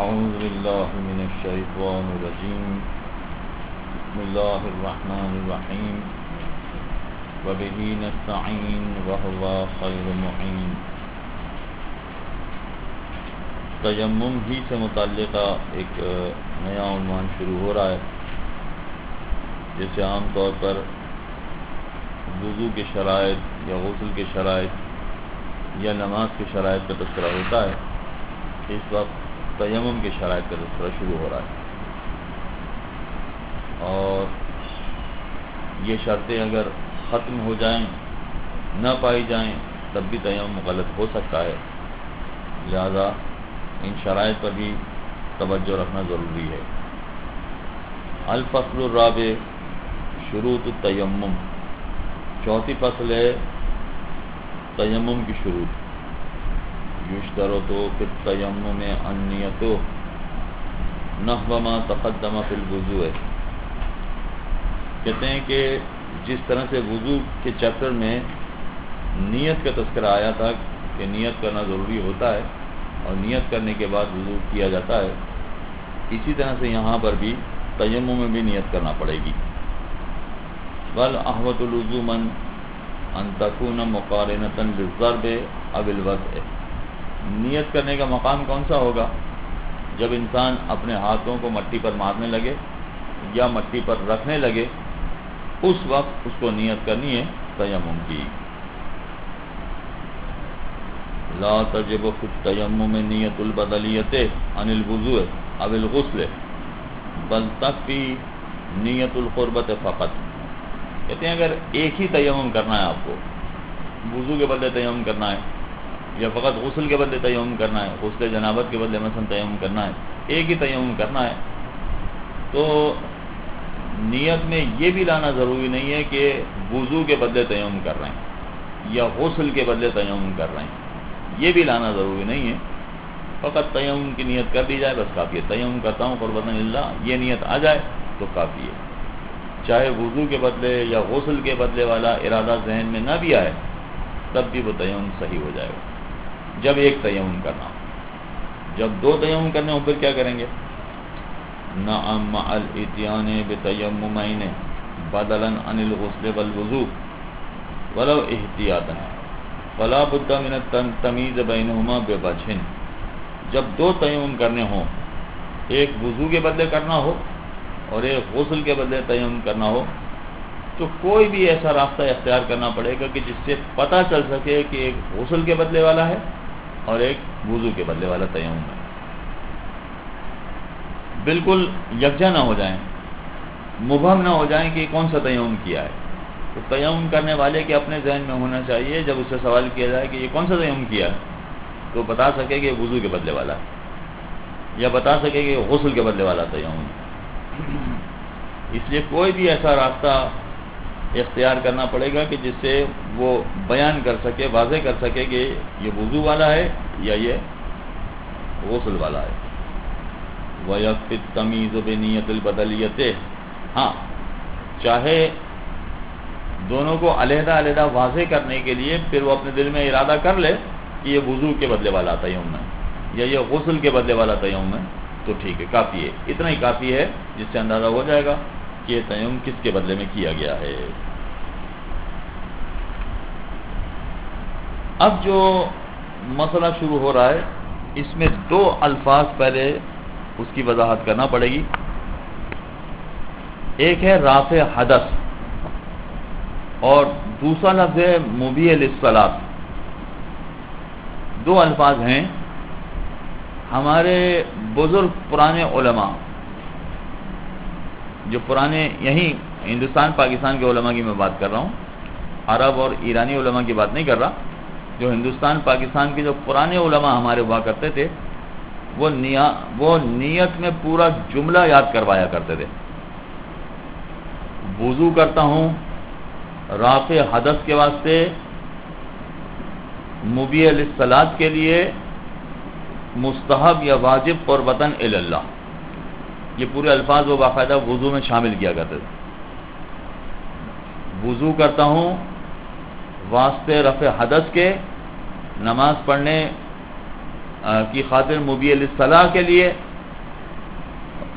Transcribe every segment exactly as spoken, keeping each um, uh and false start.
أعوذ بالله من الشيطان الرجيم بسم الله الرحمن الرحيم وبه نستعين وهو خير معين. تیمم ہی سے متعلقہ ایک نیا عنوان شروع ہو رہا ہے، جیسے عام طور پر وضو کے شرائط یا غسل کے شرائط یا نماز کے شرائط کا تذکرہ ہوتا ہے، اس وقت تیمم کے شرائط کا تذکرہ شروع ہو رہا ہے. اور یہ شرطیں اگر ختم ہو جائیں، نہ پائی جائیں، تب بھی تیمم غلط ہو سکتا ہے. لہذا ان شرائط پر بھی توجہ رکھنا ضروری ہے. الفصل الرابع شروط التیمم. چوتھی فصل ہے تیمم کی شروط. یشترط فی التیمم النیۃ نحو ما تقدم فی الوضوء. کہتے ہیں کہ جس طرح سے وضو کے چیپٹر میں نیت کا تذکرہ آیا تھا کہ نیت کرنا ضروری ہوتا ہے اور نیت کرنے کے بعد وضو کیا جاتا ہے، اسی طرح سے یہاں پر بھی تیمم میں بھی نیت کرنا پڑے گی. والاحوط لزوما ان تکون مقارنۃ للضرب او الوضع. نیت کرنے کا مقام کون سا ہوگا؟ جب انسان اپنے ہاتھوں کو مٹی پر مارنے لگے یا مٹی پر رکھنے لگے، اس وقت اس کو نیت کرنی ہے تیمم کی. لا تجب فی التیمم نیت البدلیۃ عن الوضوء او الغسل بل تکفی نیت القربۃ فقط. کہتے ہیں اگر ایک ہی تیمم کرنا ہے، آپ کو وضو کے بدلے تیمم کرنا ہے یا فقط غسل کے بدلے تیمم کرنا ہے، غسل جنابت کے بدلے مثلا تیمم کرنا ہے، ایک ہی تیمم کرنا ہے، تو نیت میں یہ بھی لانا ضروری نہیں ہے کہ وضو کے بدلے تیمم کر رہے ہیں یا غسل کے بدلے تیمم کر رہے ہیں. یہ بھی لانا ضروری نہیں ہے، فقط تیمم کی نیت کر دی جائے بس کافی ہے. تیمم کرتا ہوں قربۃ للہ، یہ نیت آ جائے تو کافی ہے. چاہے وضو کے بدلے یا غسل کے بدلے والا ارادہ ذہن میں نہ بھی آئے تب بھی وہ تیمم صحیح ہو جائے گا. جب ایک تیمم کرنا ہو، جب دو تیمم کرنے ہوں پھر کیا کریں گے؟ نعم مع الاتیان بتیممین بدلا عن الغسل والوضوء ولو احتیاطا فلا بد من التمییز بینہما بوجہ. جب دو تیمم کرنے ہوں، ایک وضو کے بدلے کرنا ہو اور ایک غسل کے بدلے تیمم کرنا ہو، تو کوئی بھی ایسا راستہ اختیار کرنا پڑے گا کہ جس سے پتہ چل سکے کہ ایک غسل کے بدلے والا ہے اور ایک وضو کے بدلے والا تیمم ہے. بالکل یکجا نہ ہو جائیں، مبہم نہ ہو جائیں کہ کون سا تیمم کیا ہے. تو تیمم کرنے والے کے اپنے ذہن میں ہونا چاہیے، جب اس سے سوال کیا جائے کہ یہ کون سا تیمم کیا ہے تو بتا سکے کہ یہ وضو کے بدلے والا ہے یا بتا سکے کہ یہ غسل کے بدلے والا تیمم ہے. اس لیے کوئی بھی ایسا راستہ اختیار کرنا پڑے گا کہ جس سے وہ بیان کر سکے، واضح کر سکے کہ یہ وضو والا ہے یا یہ غسل والا ہے. وَيَكْفِ التَّمْيِيزُ بِنِيَّةِ الْبَدَلِيَّةِ. ہاں، چاہے دونوں کو علیحدہ علیحدہ واضح کرنے کے لیے پھر وہ اپنے دل میں ارادہ کر لے کہ یہ وضو کے بدلے والا تیمم ہے یا یہ غسل کے بدلے والا تیمم ہے تو ٹھیک ہے، کافی ہے. اتنا ہی کافی ہے جس سے اندازہ ہو جائے گا کہ یہ تیمم کس کے بدلے میں کیا گیا ہے. اب جو مسئلہ شروع ہو رہا ہے اس میں دو الفاظ پہلے اس کی وضاحت کرنا پڑے گی. ایک ہے رافع حدث اور دوسرا لفظ ہے مبیح للصلاۃ. دو الفاظ ہیں. ہمارے بزرگ پرانے علماء، جو پرانے یہیں ہندوستان پاکستان کے علماء کی میں بات کر رہا ہوں، عرب اور ایرانی علماء کی بات نہیں کر رہا، جو ہندوستان پاکستان کے جو پرانے علماء ہمارے ہوا کرتے تھے وہ نیا وہ نیت میں پورا جملہ یاد کروایا کرتے تھے. وضو کرتا ہوں رافع حدث کے واسطے، مبیح للصلاۃ کے لیے، مستحب یا واجب قربتاً الی اللہ. یہ پورے الفاظ وہ باقاعدہ وضو میں شامل کیا کرتے تھے. وضو کرتا ہوں واسطے رفع حدث کے، نماز پڑھنے کی خاطر مبیح للصلاۃ کے لیے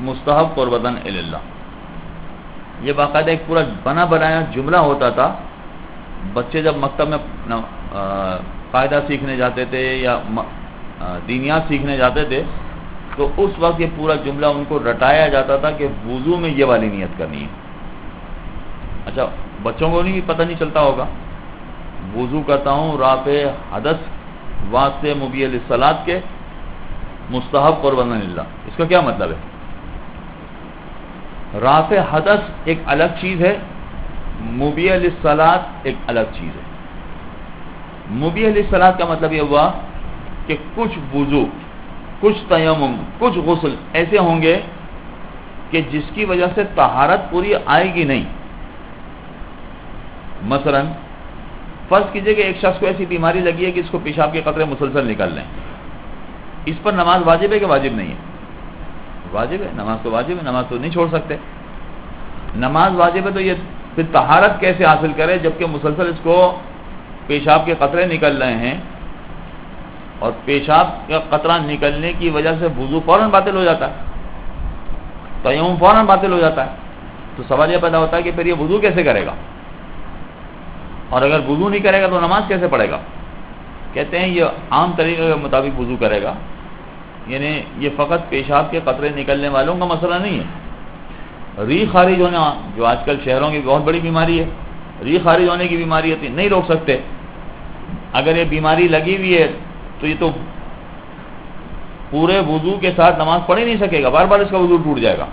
مستحب قربتاً الی اللہ. یہ باقاعدہ ایک پورا بنا بنایا جملہ ہوتا تھا. بچے جب مکتب میں قاعدہ سیکھنے جاتے تھے یا دینیات سیکھنے جاتے تھے تو اس وقت یہ پورا جملہ ان کو رٹایا جاتا تھا کہ وضو میں یہ والی نیت کرنی ہے. اچھا بچوں کو نہیں پتہ نہیں چلتا ہوگا. وضو کرتا ہوں رافع حدث واسطے مبیح للصلاۃ کے مستحب قربتاً للہ. اس کا کیا مطلب ہے؟ رافع حدث ایک الگ چیز ہے، مبیح للصلاۃ ایک الگ چیز ہے. مبیح للصلاۃ کا مطلب یہ ہوا کہ کچھ وضو، کچھ تیمم، کچھ غسل ایسے ہوں گے کہ جس کی وجہ سے طہارت پوری آئے گی نہیں. مثلا فرض کیجئے کہ ایک شخص کو ایسی بیماری لگی ہے کہ اس کو پیشاب کے قطرے مسلسل نکل رہے ہیں. اس پر نماز واجب ہے کہ واجب نہیں ہے؟ واجب ہے. نماز تو واجب ہے، نماز تو نہیں چھوڑ سکتے. نماز واجب ہے تو یہ پھر طہارت کیسے حاصل کرے جبکہ مسلسل اس کو پیشاب کے قطرے نکل رہے ہیں اور پیشاب کا قطرہ نکلنے کی وجہ سے وضو فوراً باطل ہو جاتا ہے، تیمم فوراً باطل ہو جاتا ہے. تو سوال یہ پیدا ہوتا ہے کہ پھر یہ وضو کیسے کرے گا؟ اور اگر وضو نہیں کرے گا تو نماز کیسے پڑھے گا؟ کہتے ہیں یہ عام طریقے کے مطابق وضو کرے گا. یعنی یہ فقط پیشاب کے قطرے نکلنے والوں کا مسئلہ نہیں ہے. ری خارج ہونا جو آج کل شہروں کی بہت بڑی بیماری ہے، ری خارج ہونے کی بیماری ہوتی ہے، نہیں روک سکتے. اگر یہ بیماری لگی ہوئی ہے تو یہ تو پورے وضو کے ساتھ نماز پڑھ ہی نہیں سکے گا، بار بار اس کا وضو ٹوٹ جائے گا.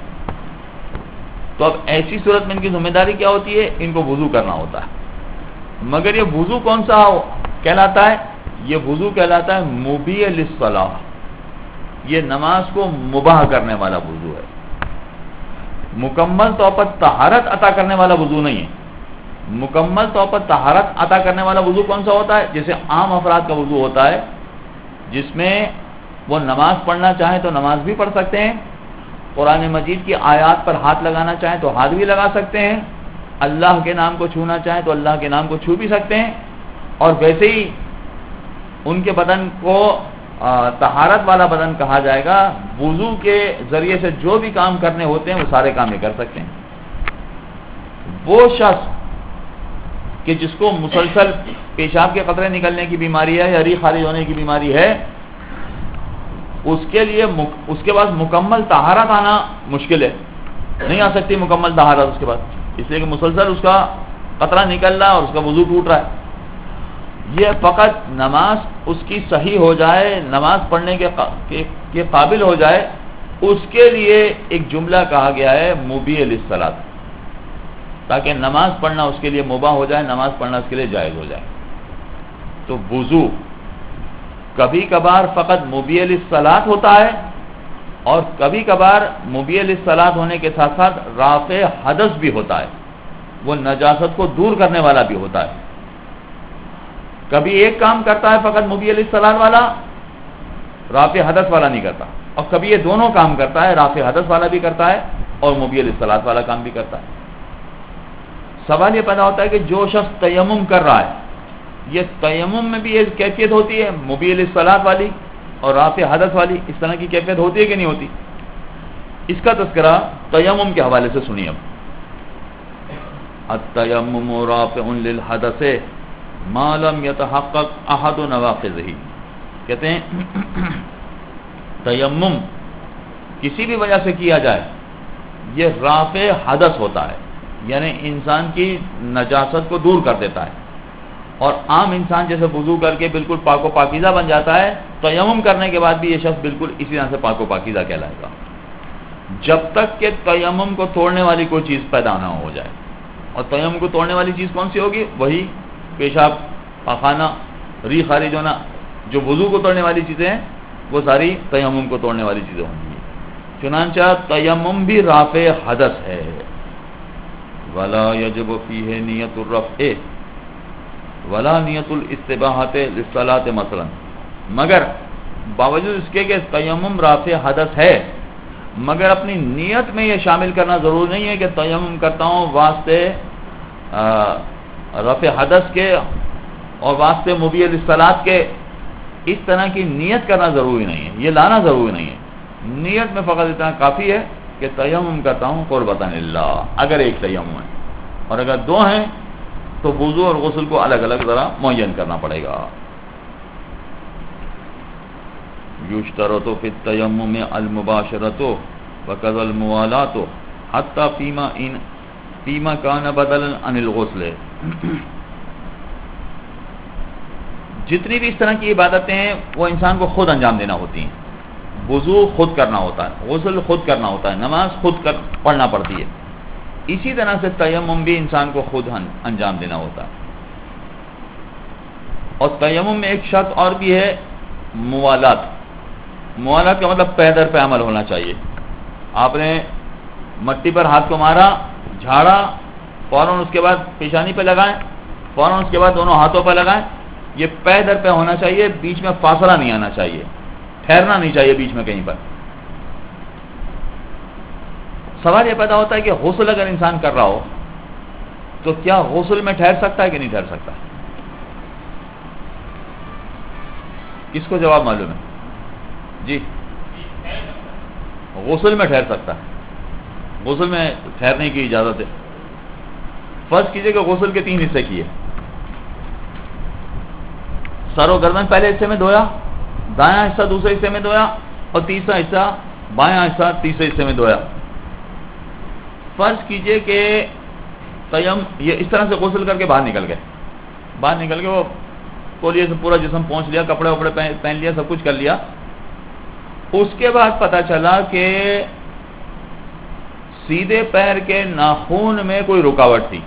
تو اب ایسی صورت میں ان کی ذمہ داری کیا ہوتی ہے؟ ان کو وضو کرنا ہوتا ہے. مگر یہ وضو کون سا کہلاتا ہے؟ یہ وضو کہلاتا ہے مبیح للصلاۃ. یہ نماز کو مباح کرنے والا وضو ہے. مکمل طور پر طہارت عطا کرنے والا وضو نہیں ہے. مکمل طور پر طہارت عطا کرنے والا وضو کون سا ہوتا ہے؟ جیسے عام افراد کا وضو ہوتا ہے جس میں وہ نماز پڑھنا چاہیں تو نماز بھی پڑھ سکتے ہیں، قرآن مجید کی آیات پر ہاتھ لگانا چاہیں تو ہاتھ بھی لگا سکتے ہیں، اللہ کے نام کو چھونا چاہیں تو اللہ کے نام کو چھو بھی سکتے ہیں. اور ویسے ہی ان کے بدن کو طہارت والا بدن کہا جائے گا. وضو کے ذریعے سے جو بھی کام کرنے ہوتے ہیں وہ سارے کام یہ کر سکتے ہیں. وہ شخص کہ جس کو مسلسل پیشاب کے قطرے نکلنے کی بیماری ہے یا ری خارج ہونے کی بیماری ہے، اس کے لیے اس کے بعد مکمل طہارت آنا مشکل ہے، نہیں آ سکتی مکمل طہارت اس کے بعد، اس لیے کہ مسلسل اس کا قطرہ نکل رہا ہے اور اس کا وضو ٹوٹ رہا ہے. یہ فقط نماز اس کی صحیح ہو جائے، نماز پڑھنے کے کے قابل ہو جائے، اس کے لیے ایک جملہ کہا گیا ہے مبیح للصلاۃ، تاکہ نماز پڑھنا اس کے لیے مباح ہو جائے، نماز پڑھنا اس کے لیے جائز ہو جائے. تو وضو کبھی کبھار فقط مبیح للصلاۃ ہوتا ہے اور کبھی کبھار مبیح للصلاۃ ہونے کے ساتھ ساتھ رافع حدث بھی ہوتا ہے، وہ نجاست کو دور کرنے والا بھی ہوتا ہے. کبھی ایک کام کرتا ہے فقط مبیح للصلاۃ والا، رافع حدث والا نہیں کرتا، اور کبھی یہ دونوں کام کرتا ہے، رافع حدث والا بھی کرتا ہے اور مبیح للصلاۃ والا کام بھی کرتا ہے. سوال یہ پیدا ہوتا ہے کہ جو شخص تیمم کر رہا ہے، یہ تیمم میں بھی ایک کیفیت ہوتی ہے مبیح للصلاۃ والی اور رافع حدث والی، اس طرح کی کیفیت ہوتی ہے کہ نہیں ہوتی؟ اس کا تذکرہ تیمم کے حوالے سے سنیے. اب التیمم رافع للحدث ما لم يتحقق احد نواقضه. کہتے ہیں تیمم کسی بھی وجہ سے کیا جائے یہ رافع حدث ہوتا ہے، یعنی انسان کی نجاست کو دور کر دیتا ہے. اور عام انسان جیسے وضو کر کے بالکل پاک و پاکیزہ بن جاتا ہے، تیمم کرنے کے بعد بھی یہ شخص بالکل اسی طرح سے پاک و پاکیزہ کہلائے گا جب تک کہ تیمم کو توڑنے والی کوئی چیز پیدا نہ ہو جائے. اور تیمم کو توڑنے والی چیز کون سی ہوگی؟ وہی پیشاب، پاخانہ، ری خارج ہونا. جو وضو کو توڑنے والی چیزیں ہیں وہ ساری تیمم کو توڑنے والی چیزیں ہوں گی. چنانچہ تیمم بھی رافع حدث ہے. ولا یجب فیہ نیت الرفع ولا نیت الاستباحۃ للصلاۃ مثلا. مگر باوجود اس کے کہ تیمم رافع حدث ہے، مگر اپنی نیت میں یہ شامل کرنا ضروری نہیں ہے کہ تیمم کرتا ہوں واسطے رفع حدث کے اور واسطے مبیح للصلاۃ کے. اس طرح کی نیت کرنا ضروری نہیں ہے، یہ لانا ضروری نہیں ہے. نیت میں فقط اتنا کافی ہے کہ تیمم کرتا ہوں قربتاً للہ، اگر ایک تیمم ہے، اور اگر دو ہیں تو وضو اور غسل کو الگ الگ ذرا معین کرنا پڑے گا. یشترط فی التیمم المباشرۃ وکذا الموالات حتی فیما ان فیما کان بدلا عن الغسل. جتنی بھی اس طرح کی عبادتیں ہیں وہ انسان کو خود انجام دینا ہوتی ہیں. وضو خود کرنا ہوتا ہے، غسل خود کرنا ہوتا ہے، نماز خود کر پڑھنا پڑتی ہے. اسی طرح سے تیمم بھی انسان کو خود انجام دینا ہوتا ہے. اور تیمم میں ایک شرط اور بھی ہے، موالات. موالات کا مطلب پے در پہ عمل ہونا چاہیے. آپ نے مٹی پر ہاتھ کو مارا، جھاڑا، فوراً اس کے بعد پیشانی پہ لگائیں، فوراً اس کے بعد دونوں ہاتھوں پہ لگائیں. یہ پے در پہ ہونا چاہیے، بیچ میں فاصلہ نہیں آنا چاہیے، ٹھہرنا نہیں چاہیے بیچ میں کہیں پر. سوال یہ پیدا ہوتا ہے کہ غسل اگر انسان کر رہا ہو تو کیا غسل میں ٹھہر سکتا ہے کہ نہیں ٹھہر سکتا؟ کس کو جواب معلوم ہے؟ جی، غسل میں ٹھہر سکتا ہے. غسل میں ٹھہرنے کی اجازت ہے. فرض کیجئے کہ غسل کے تین حصے کیے، سر و گردن پہلے حصے میں دھویا، دایاں حصہ دوسرے حصے میں دھویا، اور تیسرا حصہ بایاں حصہ تیسرے حصے میں دھویا. فرض کیجئے کہ تیم یہ اس طرح سے غسل کر کے باہر نکل گئے، باہر نکل کے وہ تولیے سے پورا جسم پہنچ لیا، کپڑے وپڑے پہن لیا، سب کچھ کر لیا. اس کے بعد پتا چلا کہ سیدھے پیر کے ناخون میں کوئی رکاوٹ تھی.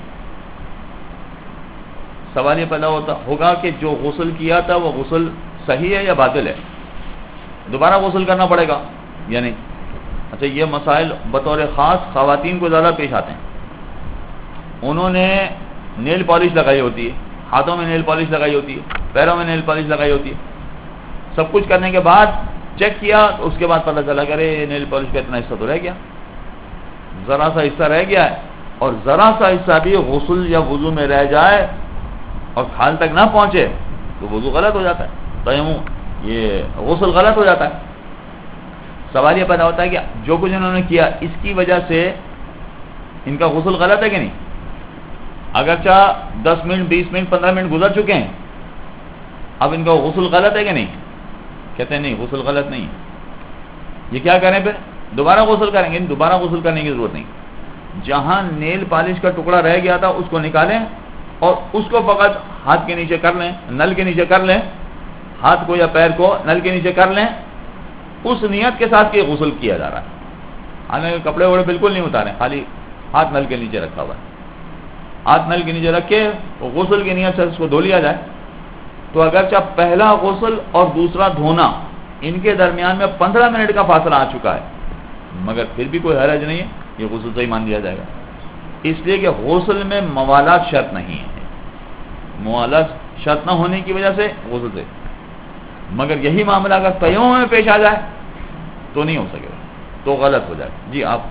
سوال یہ پیدا ہوتا ہوگا کہ جو غسل کیا تھا وہ غسل صحیح ہے یا باطل ہے؟ دوبارہ غسل کرنا پڑے گا یا نہیں؟ اچھا، یہ مسائل بطور خاص خواتین کو زیادہ پیش آتے ہیں. انہوں نے نیل پالش لگائی ہوتی ہے، ہاتھوں میں نیل پالش لگائی ہوتی ہے، پیروں میں نیل پالش لگائی ہوتی ہے. سب کچھ کرنے کے بعد چیک کیا تو اس کے بعد پتہ چلا کہ ارے نیل پالش کا اتنا حصہ تو رہ گیا، ذرا سا حصہ رہ گیا ہے. اور ذرا سا حصہ بھی غسل یا وضو میں رہ جائے اور کھال تک نہ پہنچے تو وضو غلط ہو جاتا ہے، تیمم یہ غسل غلط ہو جاتا ہے. سوال یہ پیدا ہوتا ہے کہ جو کچھ انہوں نے کیا اس کی وجہ سے ان کا غسل غلط ہے کہ نہیں؟ اگرچہ دس منٹ بیس منٹ پندرہ منٹ گزر چکے ہیں، اب ان کا غسل غلط ہے کہ نہیں؟ کہتے ہیں نہیں، غسل غلط نہیں. یہ کیا کریں پھر؟ دوبارہ غسل کریں گے. دوبارہ غسل کرنے کی ضرورت نہیں. جہاں نیل پالش کا ٹکڑا رہ گیا تھا اس کو نکالیں اور اس کو فقط ہاتھ کے نیچے کر لیں، نل کے نیچے کر لیں، ہاتھ کو یا پیر کو نل کے نیچے کر لیں. اس نیت کے ساتھ کہ غسل کیا جا رہا ہے، حالانکہ کپڑے وڑے بالکل نہیں اتارے، خالی ہاتھ نل کے نیچے رکھا ہوا ہے. ہاتھ نل کے نیچے رکھ کے غسل کی نیت سے اس کو دھو لیا جائے تو اگرچہ پہلا غسل اور دوسرا دھونا ان کے درمیان میں پندرہ منٹ کا فاصلہ آ چکا ہے، مگر پھر بھی کوئی حرج نہیں ہے، یہ غسل صحیح مان لیا جائے گا. اس لیے کہ غسل میں موالات شرط نہیں ہے. موالات شرط نہ ہونے کی وجہ سے غسل سے، مگر یہی معاملہ اگر تیمم میں پیش آ جائے تو نہیں ہو سکے گا، تو غلط ہو جائے. جی، آپ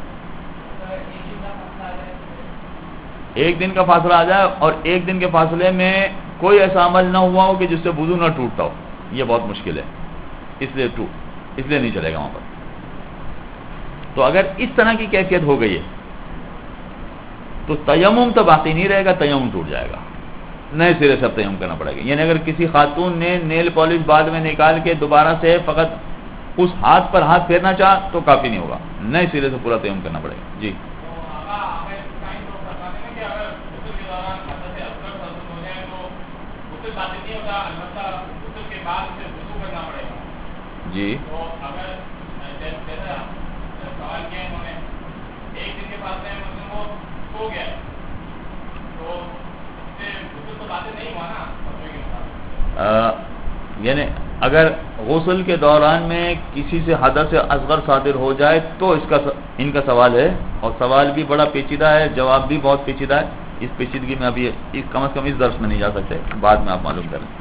ایک دن کا فاصلہ آ جائے اور ایک دن کے فاصلے میں کوئی ایسا عمل نہ ہوا ہو کہ جس سے وضو نہ ٹوٹتا ہو، یہ بہت مشکل ہے، اس لیے ٹوٹ اس لیے نہیں چلے گا وہاں پر. تو اگر اس طرح کی کیفیت ہو گئی ہے تو تیمم تو باقی نہیں رہے گا، تیمم ٹوٹ جائے گا، نئے سرے سے تیمم کرنا پڑے گا. یعنی اگر کسی خاتون نے نیل پالش بعد میں نکال کے دوبارہ سے فقط اس ہاتھ پر ہاتھ پھیرنا چاہ تو کافی نہیں ہوگا، نئے سرے سے پورا تیمم کرنا پڑے گا. جی، جی یعنی اگر غسل کے دوران میں کسی سے حدث اصغر صادر ہو جائے تو اس کا ان کا سوال ہے، اور سوال بھی بڑا پیچیدہ ہے، جواب بھی بہت پیچیدہ ہے. اس پیچیدگی میں ابھی کم از کم اس درس میں نہیں جا سکتے، بعد میں آپ معلوم کریں.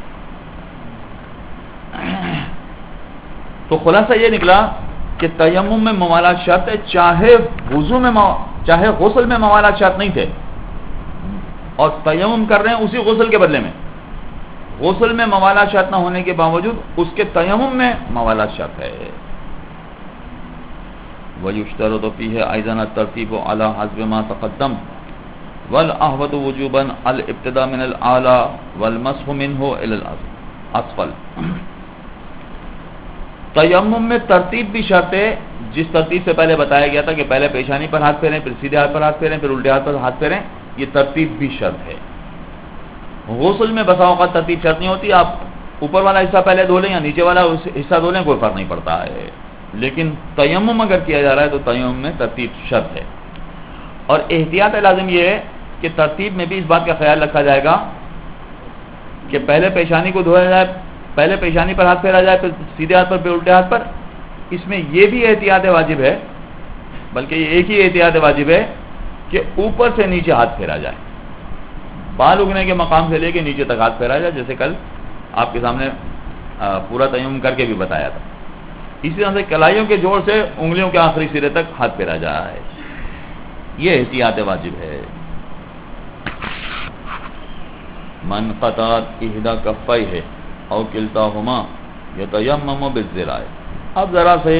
تو خلاصہ یہ نکلا کہ تیمم میں موالات شرط ہے، چاہے وضو میں مو... چاہے غسل میں موالات شرط نہیں تھے، اور تیمم کر رہے ہیں اسی غسل کے بدلے میں. غسل میں موالات شرط نہ ہونے کے باوجود اس کے تیمم میں موالات شرط ہے. ويشترط فيه أيضا الترتيب على حسب ما تقدم والأحوط وجوبا الابتداء من الأعلى والمسح منه إلى الأسفل. تیمم میں ترتیب بھی شرط ہے، جس ترتیب سے پہلے بتایا گیا تھا کہ پہلے پیشانی پر ہاتھ پھیریں، پھر سیدھے ہاتھ پر ہاتھ پھیریں، پھر الٹے ہاتھ پر ہاتھ پھیریں، یہ ترتیب بھی شرط ہے. غسل میں بسا اوقات ترتیب شرط نہیں ہوتی، آپ اوپر والا حصہ پہلے دھو لیں یا نیچے والا حصہ دھو لیں، کوئی فرق نہیں پڑتا ہے. لیکن تیمم اگر کیا جا رہا ہے تو تیمم میں ترتیب شرط ہے. اور احتیاط لازم یہ ہے کہ ترتیب میں بھی اس بات کا خیال رکھا جائے گا کہ پہلے پیشانی کو دھویا جائے، پہلے پیشانی پر ہاتھ پھیرا جائے، پھر سیدھے ہاتھ پر، پھر الٹے ہاتھ پر. اس میں یہ بھی احتیاط واجب ہے، بلکہ یہ ایک ہی احتیاط واجب ہے کہ اوپر سے نیچے ہاتھ پھیرا جائے، بال اگنے کے مقام سے لے کے نیچے تک ہاتھ پھیرا جائے، جیسے کل آپ کے سامنے پورا تیمم کر کے بھی بتایا تھا. اسی طرح سے کلائیوں کے جوڑ سے انگلیوں کے آخری سرے تک ہاتھ پھیرا جائے، یہ احتیاط واجب ہے. من قطعت احدی کفیہ او کلتاہما یتیمم بالذراع. اب ذرا سے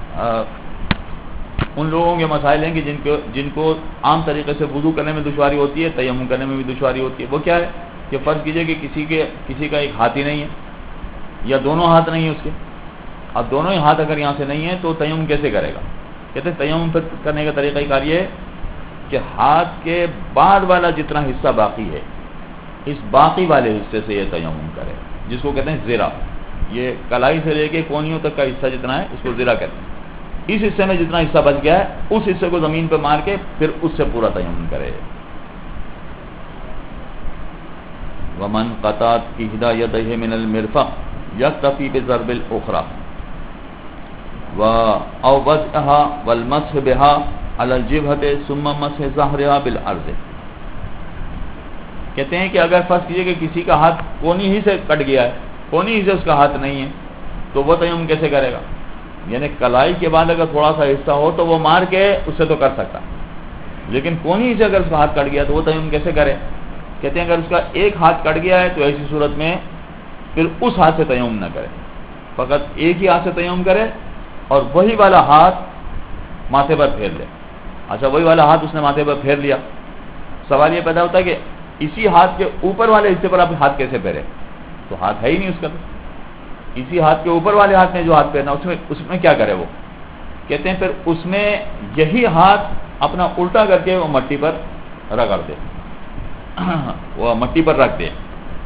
ان لوگوں کے مسائل ہیں کہ جن کو جن کو عام طریقے سے وضو کرنے میں دشواری ہوتی ہے، تیمم کرنے میں بھی دشواری ہوتی ہے. وہ کیا ہے کہ فرض کیجئے کہ کسی کے کسی کا ایک ہاتھ ہی نہیں ہے یا دونوں ہاتھ نہیں ہیں اس کے. اب دونوں ہی ہاتھ اگر یہاں سے نہیں ہیں تو تیمم کیسے کرے گا؟ کہتے ہیں تیمم کرنے کا طریقہ کار یہ ہے کہ ہاتھ کے بعد والا جتنا حصہ باقی ہے، اس باقی والے حصے سے یہ تیمم کرے، جس کو کہتے ہیں زرا. یہ کلائی سے لے کے کونیوں تک کا حصہ جتنا ہے اس کو زرا کہتے ہیں. اس حصے میں جتنا حصہ بچ گیا ہے اس حصے کو زمین پہ مار کے پھر اس سے پورا تیمم کرے. ومن قطعت احدی یدیہ من المرفق یکتفی بضرب الاخری و او وضعها والمسح بها علی الجبهۃ ثم مسح ظهرها بالارض. کہتے ہیں کہ اگر فرض کیجئے کہ کسی کا ہاتھ کونی ہی سے کٹ گیا ہے، کونی ہی سے اس کا ہاتھ نہیں ہے، تو وہ تیمم کیسے کرے گا؟ یعنی کلائی کے بعد اگر تھوڑا سا حصہ ہو تو وہ مار کے اس سے تو کر سکتا، لیکن کونی ہی سے اگر اس کا ہاتھ کٹ گیا تو وہ تیمم کیسے کرے؟ کہتے ہیں اگر اس کا ایک ہاتھ کٹ گیا ہے تو ایسی صورت میں پھر اس ہاتھ سے تیمم نہ کرے، فقط ایک ہی ہاتھ سے تیمم کرے اور وہی والا ہاتھ ماتھے پر پھیر لے. اچھا، وہی والا ہاتھ اس نے ماتھے پر پھیر لیا، سوال یہ پیدا ہوتا ہے کہ اسی ہاتھ کے اوپر والے حصے پر آپ ہاتھ کیسے پھیرے؟ تو ہاتھ ہے ہی نہیں اس کا. اسی ہاتھ کے اوپر والے ہاتھ میں جو ہاتھ پھیرنا اس میں اس میں کیا کرے وہ؟ کہتے ہیں پھر اس میں یہی ہاتھ اپنا الٹا کر کے وہ مٹی پر رگڑ دے، وہ مٹی پر رکھ دے.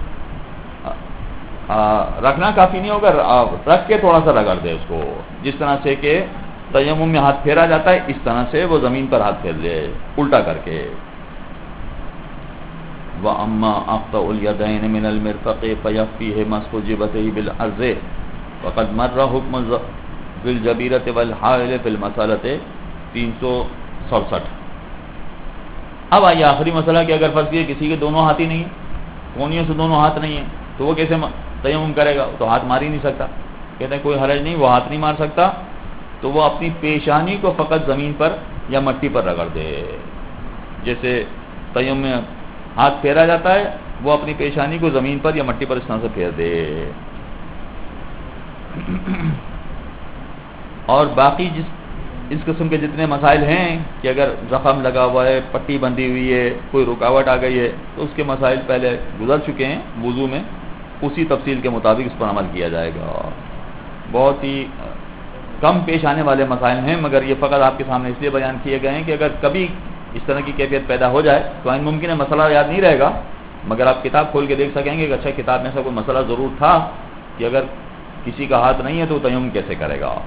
رکھنا کافی نہیں ہوگا، رکھ کے تھوڑا سا رگڑ دے اس کو، جس طرح سے کہ تیمم میں ہاتھ پھیرا جاتا ہے اس طرح سے وہ زمین پر ہاتھ پھیر دے الٹا کر کے. وَأَمَّا أَقْطَعُ الْيَدَيْنِ مِنَ الْمِرْفَقِ فَيَكْفِيهِ مَسْحُ جِبْهَتَيْهِ بِالْأَرْضِ وَقَدْ مَرَّ حُكْمُ ذِي الْجَبِيرَةِ وَالْحَائِلِ فِي الْمَسْأَلَةِ تین سو سڑسٹھ. اب آئیے آخری مسئلہ کہ اگر فرض کیے کسی کے دونوں ہاتھ ہی نہیں ہیں، کونیوں سے دونوں ہاتھ نہیں ہیں، تو وہ کیسے تیمم کرے گا؟ تو ہاتھ مار ہی نہیں سکتا. کہتے ہیں کوئی حرج نہیں، وہ ہاتھ نہیں مار سکتا تو وہ اپنی پیشانی کو فقط زمین پر یا مٹی پر رگڑ دے. جیسے تیمم میں ہاتھ پھیرا جاتا ہے، وہ اپنی پیشانی کو زمین پر یا مٹی پر اس طرح سے پھیر دے. اور باقی جس اس قسم کے جتنے مسائل ہیں کہ اگر زخم لگا ہوا ہے، پٹی بندھی ہوئی ہے، کوئی رکاوٹ آ گئی ہے، تو اس کے مسائل پہلے گزر چکے ہیں وضو میں، اسی تفصیل کے مطابق اس پر عمل کیا جائے گا. بہت ہی کم پیش آنے والے مسائل ہیں، مگر یہ فقط آپ کے سامنے اس لیے بیان کیے گئے ہیں کہ اگر کبھی اس طرح کی کیفیت پیدا ہو جائے تو آئین ممکن ہے مسئلہ یاد نہیں رہے گا، مگر آپ کتاب کھول کے دیکھ سکیں گے کہ اچھا کتاب میں ایسا کوئی مسئلہ ضرور تھا کہ اگر کسی کا ہاتھ نہیں ہے تو تیمم کیسے کرے گا.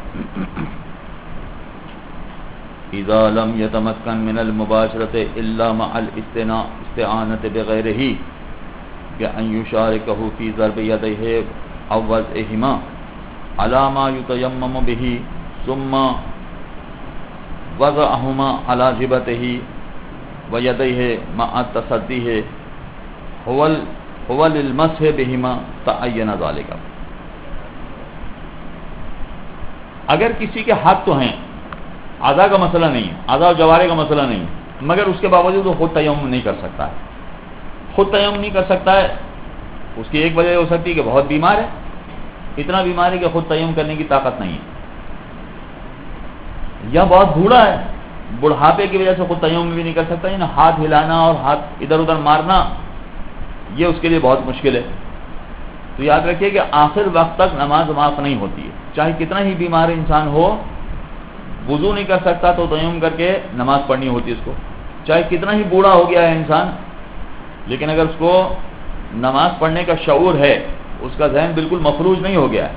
اذا لم يتمكن من المباشرة الا مع الاستعانة بغيره كأن يشاركه في ضرب يديه او وضعهما على ما يتيمم به ثم وضعهما على جبهته ويديه مع تصديه هو هو للمسح بهما تعين ذلك. اگر کسی کے ہاتھ تو ہیں، اعضاء کا مسئلہ نہیں ہے، اعضاء و جوارح کا مسئلہ نہیں ہے، مگر اس کے باوجود وہ خود تیمم نہیں کر سکتا ہے. خود تیمم نہیں کر سکتا ہے، اس کی ایک وجہ ہو سکتی ہے کہ بہت بیمار ہے، اتنا بیمار ہے کہ خود تیمم کرنے کی طاقت نہیں ہے. یا بہت بوڑھا ہے, بڑھاپے کی وجہ سے خود تیمم بھی نہیں کر سکتا, یعنی ہاتھ ہلانا اور ہاتھ ادھر ادھر مارنا یہ اس کے لیے بہت مشکل ہے. تو یاد رکھیے کہ آخر وقت تک نماز معاف نہیں ہوتی ہے, چاہے کتنا ہی بیمار انسان ہو, وضو نہیں کر سکتا تو تیمم کر کے نماز پڑھنی ہوتی ہے اس کو. چاہے کتنا ہی بوڑھا ہو گیا ہے انسان, لیکن اگر اس کو نماز پڑھنے کا شعور ہے, اس کا ذہن بالکل مفلوج نہیں ہو گیا ہے,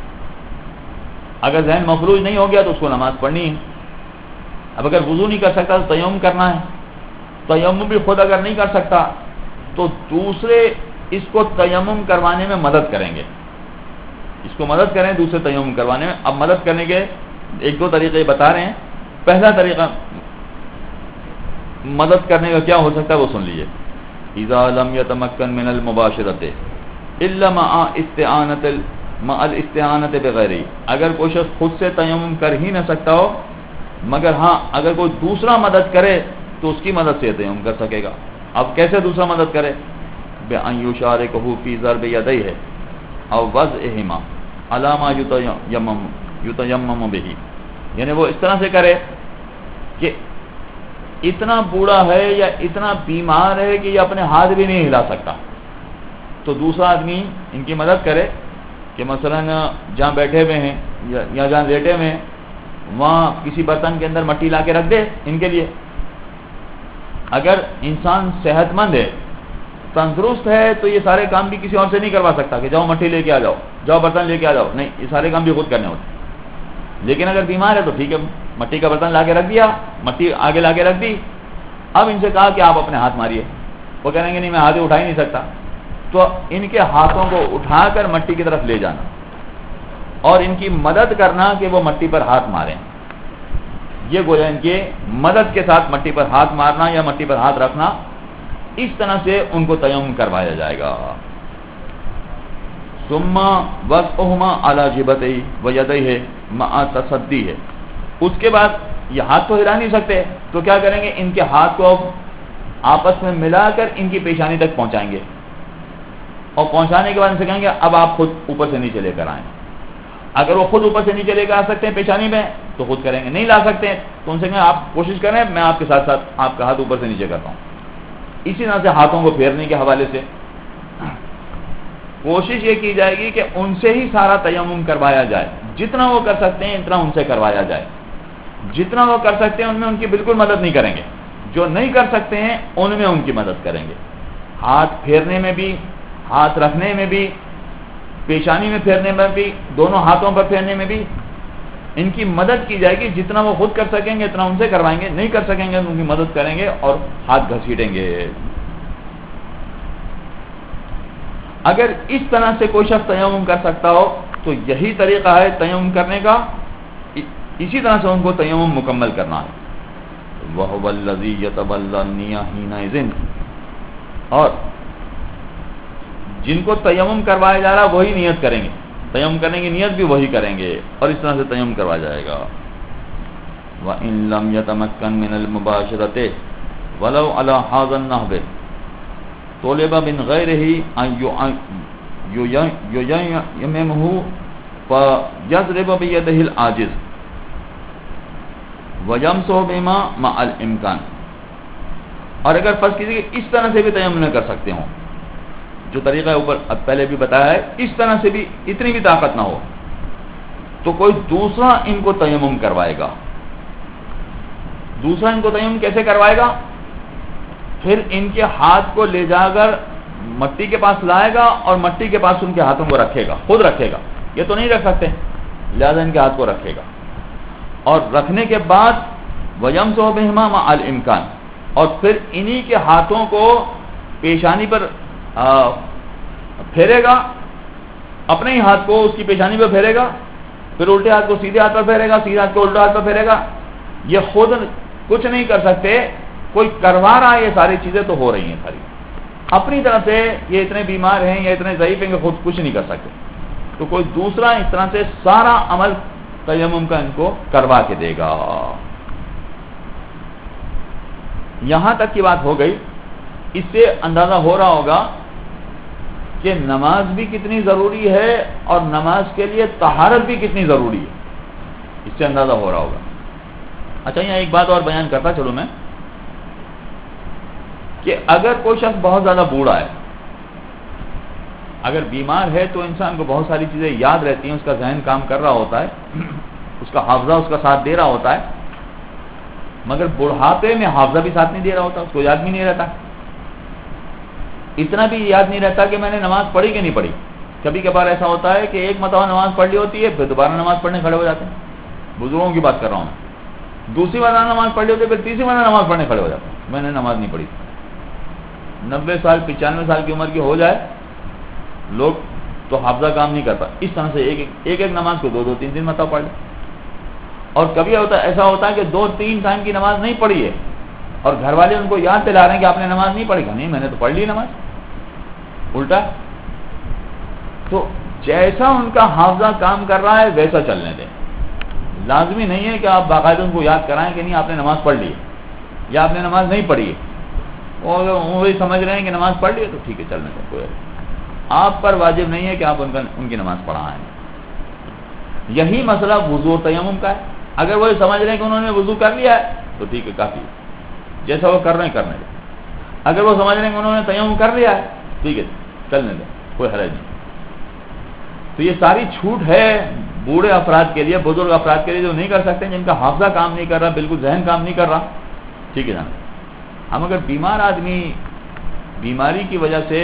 اگر ذہن مفلوج نہیں ہو گیا تو اس کو نماز پڑھنی ہے. اب اگر وضو نہیں کر سکتا تو تیمم کرنا ہے, تیمم بھی خود اگر نہیں کر سکتا تو دوسرے اس کو تیمم کروانے میں مدد کریں گے, اس کو مدد کریں دوسرے تیمم کروانے میں. اب مدد کرنے کے ایک دو طریقے بتا رہے ہیں. پہلا طریقہ مدد کرنے کا کیا ہو سکتا ہے وہ سن لیجیے. اذا لم يتمكن من المباشرة الا مع استعانة مع الاستعانة بغيره, اگر کوئی شخص خود سے تیمم کر ہی نہ سکتا ہو مگر ہاں اگر کوئی دوسرا مدد کرے تو اس کی مدد سے تیمم کر سکے گا. اب کیسے دوسرا مدد کرے؟ بأن يشاركه في ضرب يديه او وضعهما على ما يتيمم يتيمم به, یعنی وہ اس طرح سے کرے کہ اتنا بوڑھا ہے یا اتنا بیمار ہے کہ یہ اپنے ہاتھ بھی نہیں ہلا سکتا, تو دوسرا آدمی ان کی مدد کرے کہ مثلا جہاں بیٹھے ہوئے ہیں یا جہاں لیٹے ہوئے ہیں وہاں کسی برتن کے اندر مٹی لا کے رکھ دے ان کے لیے. اگر انسان صحت مند ہے, تندرست ہے, تو یہ سارے کام بھی کسی اور سے نہیں کروا سکتا کہ جاؤ مٹی لے کے آ جاؤ, جاؤ برتن لے کے آ جاؤ, نہیں, یہ سارے کام بھی خود کرنے ہوتے. لیکن اگر بیمار ہے تو ٹھیک ہے, مٹی کا برتن لا کے رکھ دیا, مٹی آگے لا کے رکھ دی. اب ان سے کہا کہ آپ اپنے ہاتھ ماریے, وہ کہیں گے نہیں میں ہاتھ اٹھا ہی نہیں سکتا, تو ان کے ہاتھوں کو اٹھا کر مٹی کی طرف لے جانا اور ان کی مدد کرنا کہ وہ مٹی پر ہاتھ ماریں. یہ گویا ان کے مدد کے ساتھ مٹی پر ہاتھ مارنا یا مٹی پر ہاتھ رکھنا, اس طرح سے ان کو تیمم کروایا جائے گا. ثم وضعهما على جبهته ويديه مع تصديه, اس کے بعد یہ ہاتھ تو ہلا نہیں سکتے تو کیا کریں گے, ان کے ہاتھ کو آپس میں ملا کر ان کی پیشانی تک پہنچائیں گے اور پہنچانے کے بعد ان سے کہیں گے اب آپ خود اوپر سے نیچے لے کر آئیں. اگر وہ خود اوپر سے نیچے لے کر آ سکتے ہیں پیشانی میں تو خود کریں گے, نہیں لا سکتے ہیں تو ان سے کہیں آپ کوشش کریں میں آپ کے ساتھ ساتھ آپ کا ہاتھ اوپر سے نیچے کرتا ہوں. اسی طرح سے ہاتھوں کو پھیرنے کے حوالے سے کوشش یہ کی جائے گی کہ ان سے ہی سارا تیمم کروایا جائے, جتنا وہ کر سکتے ہیں اتنا ان سے کروایا جائے. جتنا وہ کر سکتے ہیں ان میں ان کی بالکل مدد نہیں کریں گے, جو نہیں کر سکتے ہیں ان میں ان کی مدد کریں گے. ہاتھ پھیرنے میں بھی, ہاتھ رکھنے میں بھی, پیشانی میں پھیرنے میں بھی, دونوں ہاتھوں پر پھیرنے میں بھی ان کی مدد کی جائے گی. جتنا وہ خود کر سکیں گے اتنا ان سے کروائیں گے, نہیں کر سکیں گے ان کی مدد کریں گے اور ہاتھ گھسیٹیں گے. اگر اس طرح سے کوئی شخص تیمم کر سکتا ہو تو یہی طریقہ ہے تیمم کرنے کا, اسی طرح سے ان کو تیمم مکمل کرنا ہے. وَهُوَ الَّذِي يَتَوَلَّى النِّيَّةَ حِينَئِذٍ, اور جن کو تیمم کروایا جا رہا وہی نیت کریں گے, تیمم کرنے کی نیت بھی وہی کریں گے اور اس طرح سے تیمم کروایا جائے گا. وَإِن لَّمْ يَتَمَكَّن مِّنَ الْمُبَاشَرَةِ وَلَوْ عَلَى هَذَا النَّحْوِ طُلِبَ مِنْ غَيْرِهِ أَن يُيَمِّمَهُ فَيَضْرِبَ بِيَدِهِ الْعَاجِزِ وَيَمْسَحُ بِمَا مَعَ الْإِمْكَانِ, اور اگر فرض کیجیے کہ اس طرح سے بھی تیمم نہ کر سکتے ہوں, جو طریقہ اوپر اب پہلے بھی بتایا ہے, اس طرح سے بھی اتنی بھی طاقت نہ ہو تو کوئی دوسرا ان کو تیمم کروائے گا. دوسرا ان کو تیمم کیسے کروائے گا؟ پھر ان کے ہاتھ کو لے جا کر مٹی کے پاس لائے گا اور مٹی کے پاس ان کے ہاتھوں کو رکھے گا, خود رکھے گا, یہ تو نہیں رکھ سکتے لہذا ان کے ہاتھ کو رکھے گا. اور رکھنے کے بعد وَيَمْسَحُ بِهِمَا مَعَ الْإِمْكَانِ, اور پھر انہی کے ہاتھوں کو پیشانی پر پھیرے گا, اپنے ہی ہاتھ کو اس کی پیشانی پر پھیرے گا, پھر الٹے ہاتھ کو سیدھے ہاتھ پر پھیرے گا, سیدھے ہاتھ کو الٹے ہاتھ پر پھیرے گا. یہ خود کچھ نہیں کر سکتے, کوئی کروا رہا ہے, یہ ساری چیزیں تو ہو رہی ہیں ساری اپنی طرف سے. یہ اتنے بیمار ہیں یا اتنے ضعیف ہیں کہ خود کچھ نہیں کر سکتے, تو کوئی دوسرا اس طرح سے سارا عمل تیمم کا ان کو کروا کے دے گا. یہاں تک کی بات ہو گئی. اس سے اندازہ ہو رہا ہوگا کہ نماز بھی کتنی ضروری ہے اور نماز کے لیے طہارت بھی کتنی ضروری ہے, اس سے اندازہ ہو رہا ہوگا. اچھا یہاں ایک بات اور بیان کرتا چلو میں کہ اگر کوئی شخص بہت زیادہ بوڑھا ہے، اگر بیمار ہے تو انسان کو بہت ساری چیزیں یاد رہتی ہیں، اس کا ذہن کام کر رہا ہوتا ہے، اس کا حافظہ اس کا ساتھ دے رہا ہوتا ہے، مگر بڑھاپے میں حافظہ بھی ساتھ نہیں دے رہا ہوتا، اس کو یاد بھی نہیں رہتا، اتنا بھی یاد نہیں رہتا کہ میں نے نماز پڑھی کہ نہیں پڑھی۔ کبھی کبھار ایسا ہوتا ہے کہ ایک مرتبہ نماز پڑھ لی ہوتی ہے پھر دوبارہ نماز پڑھنے کھڑے ہو جاتے ہیں، بزرگوں کی بات کر رہا ہوں میں، دوسری بار نماز پڑھ لی ہوتی ہے پھر تیسری بار نماز پڑھنے کھڑے ہو جاتے ہیں، میں نے نماز نہیں پڑھی۔ نبے سال پچانوے سال کی عمر کی ہو جائے لوگ تو حافظہ کام نہیں کرتا، اس طرح سے ایک ایک ایک نماز کو دو دو تین تین مرتبہ پڑھ لے۔ اور کبھی ہوتا ایسا ہوتا ہے کہ دو تین ٹائم کی نماز نہیں پڑھی ہے اور گھر والے ان کو یاد دلا رہے ہیں کہ آپ نے نماز نہیں پڑھی، نہیں میں نے تو پڑھ لی نماز، الٹا۔ تو جیسا ان کا حافظہ کام کر رہا ہے ویسا چلنے دیں، لازمی نہیں ہے کہ آپ باقاعدہ ان کو یاد کرائیں کہ نہیں آپ نے نماز پڑھ لی ہے یا آپ نے نماز نہیں پڑھی ہے، اور وہی سمجھ رہے ہیں کہ نماز پڑھ لی ہے تو ٹھیک ہے چلنے دیں، کوئی آپ پر واجب نہیں ہے کہ آپ ان کا ان کی نماز پڑھائیں۔ یہی مسئلہ وضو اور تیمم کا ہے، اگر وہ سمجھ رہے ہیں کہ انہوں نے وضو کر لیا ہے تو ٹھیک ہے کافی، جیسا وہ کر رہے ہیں کرنے دیں، اگر وہ سمجھ رہے ہیں کہ انہوں نے تیمم کر لیا ہے ٹھیک ہے چلنے دیں، کوئی حرج نہیں۔ تو یہ ساری چھوٹ ہے بوڑھے افراد کے لیے، بزرگ افراد کے لیے جو نہیں کر سکتے، جن کا حافظہ کام نہیں کر رہا، بالکل ذہن کام نہیں کر رہا، ٹھیک ہے جانا۔ ہم اگر بیمار آدمی بیماری کی وجہ سے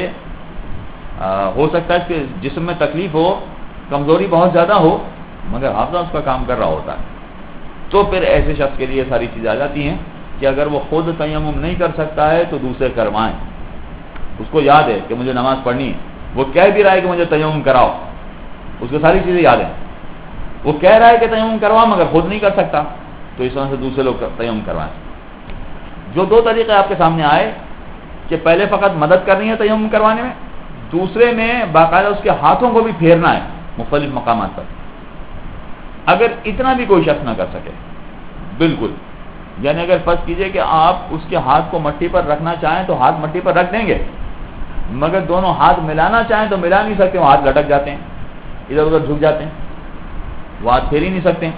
ہو سکتا ہے کہ جسم میں تکلیف ہو، کمزوری بہت زیادہ ہو، مگر حافظہ اس کا کام کر رہا ہوتا ہے، تو پھر ایسے شخص کے لیے ساری چیزیں آ جاتی ہیں کہ اگر وہ خود تیمم نہیں کر سکتا ہے تو دوسرے کروائیں، اس کو یاد ہے کہ مجھے نماز پڑھنی ہے، وہ کہہ بھی رہا ہے کہ مجھے تیمم کراؤ، اس کو ساری چیزیں یاد ہیں، وہ کہہ رہا ہے کہ تیمم کروا مگر خود نہیں کر سکتا، تو اس طرح سے دوسرے لوگ تیمم کروائیں۔ جو دو طریقے آپ کے سامنے آئے کہ پہلے فقط مدد کرنی ہے تیمم کروانے میں، دوسرے میں باقاعدہ اس کے ہاتھوں کو بھی پھیرنا ہے مختلف مقامات پر، اگر اتنا بھی کوئی شخص نہ کر سکے بالکل، یعنی اگر فرض کیجئے کہ آپ اس کے ہاتھ کو مٹی پر رکھنا چاہیں تو ہاتھ مٹی پر رکھ دیں گے، مگر دونوں ہاتھ ملانا چاہیں تو ملا نہیں سکتے، وہ ہاتھ لٹک جاتے ہیں، ادھر ادھر جھک جاتے ہیں، وہ ہاتھ پھیر ہی نہیں سکتے،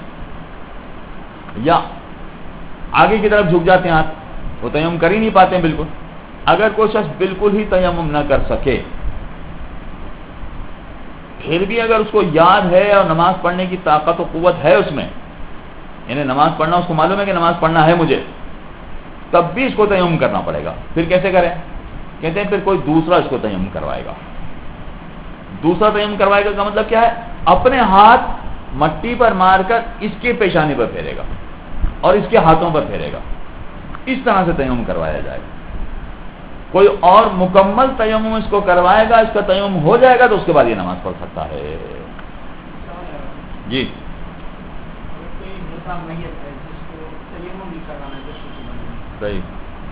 یا آگے کی طرف جھک جاتے ہیں ہاتھ، وہ تیمم کر ہی نہیں پاتے ہیں بالکل۔ اگر کوئی شخص بالکل ہی تیمم نہ کر سکے، پھر بھی اگر اس کو یاد ہے اور نماز پڑھنے کی طاقت و قوت ہے اس میں، یعنی نماز پڑھنا اس کو معلوم ہے کہ نماز پڑھنا ہے مجھے، تب بھی اس کو تیمم کرنا پڑے گا۔ پھر کیسے کریں؟ کہتے ہیں پھر کوئی دوسرا اس کو تیمم کروائے گا۔ دوسرا تیمم کروائے گا کا مطلب کیا ہے؟ اپنے ہاتھ مٹی پر مار کر اس کے پیشانی پر پھیرے گا اور اس کے ہاتھوں پر پھیرے گا، اس طرح سے تیمم کروایا جائے گا۔ کوئی اور مکمل تیمم اس کو کروائے گا، اس کا تیمم ہو جائے گا تو اس کے بعد یہ نماز پڑھ سکتا ہے۔ جی صحیح،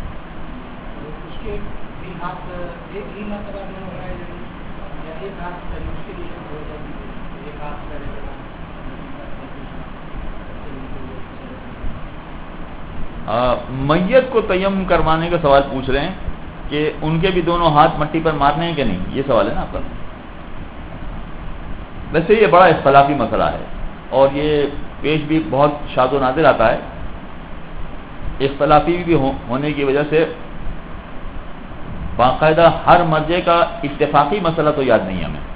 میت کو تیمم کروانے کا سوال پوچھ رہے ہیں کہ ان کے بھی دونوں ہاتھ مٹی پر مارنے ہیں کہ نہیں، یہ سوال ہے نا آپ کا۔ ویسے یہ بڑا اختلافی مسئلہ ہے اور یہ پیش بھی بہت شاذ و نادر آتا ہے، اختلافی بھی ہونے کی وجہ سے باقاعدہ ہر مرجع کا اتفاقی مسئلہ تو یاد نہیں ہمیں،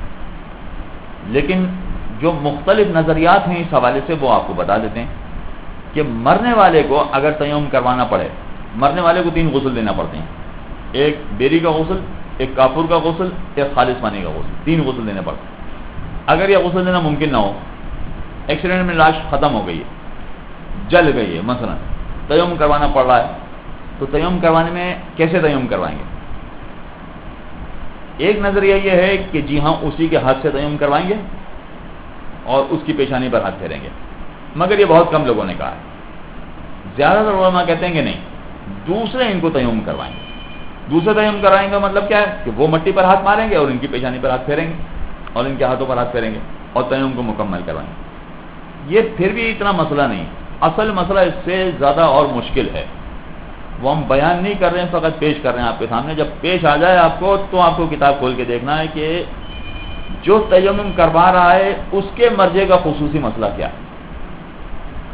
لیکن جو مختلف نظریات ہیں اس حوالے سے وہ آپ کو بتا دیتے ہیں کہ مرنے والے کو اگر تیمم کروانا پڑے، مرنے والے کو تین غسل دینا پڑتے ہیں، ایک بیری کا غسل، ایک کافور کا غسل، ایک خالص پانی کا غسل، تین غسل دینے پڑتے ہیں۔ اگر یہ غسل دینا ممکن نہ ہو، ایکسیڈنٹ میں لاش ختم ہو گئی ہے، جل گئی ہے مثلا، تیمم کروانا پڑ رہا ہے، تو تیمم کروانے میں کیسے تیمم کروائیں گے؟ ایک نظریہ یہ ہے کہ جی ہاں اسی کے ہاتھ سے تیمم کروائیں گے اور اس کی پیشانی پر ہاتھ پھیریں گے، مگر یہ بہت کم لوگوں نے کہا ہے۔ زیادہ تر علماء کہتے ہیں کہ نہیں، دوسرے ان کو تیمم کروائیں گے۔ دوسرے تیمم کروائیں گے مطلب کیا ہے کہ وہ مٹی پر ہاتھ ماریں گے اور ان کی پیشانی پر ہاتھ پھیریں گے اور ان کے ہاتھوں پر ہاتھ پھیریں گے اور تیمم کو مکمل کروائیں گے۔ یہ پھر بھی اتنا مسئلہ نہیں، اصل مسئلہ اس سے زیادہ اور مشکل ہے، وہ ہم بیان نہیں کر رہے ہیں، فقط پیش کر رہے ہیں آپ کے سامنے۔ جب پیش آ جائے آپ کو تو آپ کو کتاب کھول کے دیکھنا ہے کہ جو تیمم کروا رہا ہے اس کے مرجع کا خصوصی مسئلہ کیا ہے۔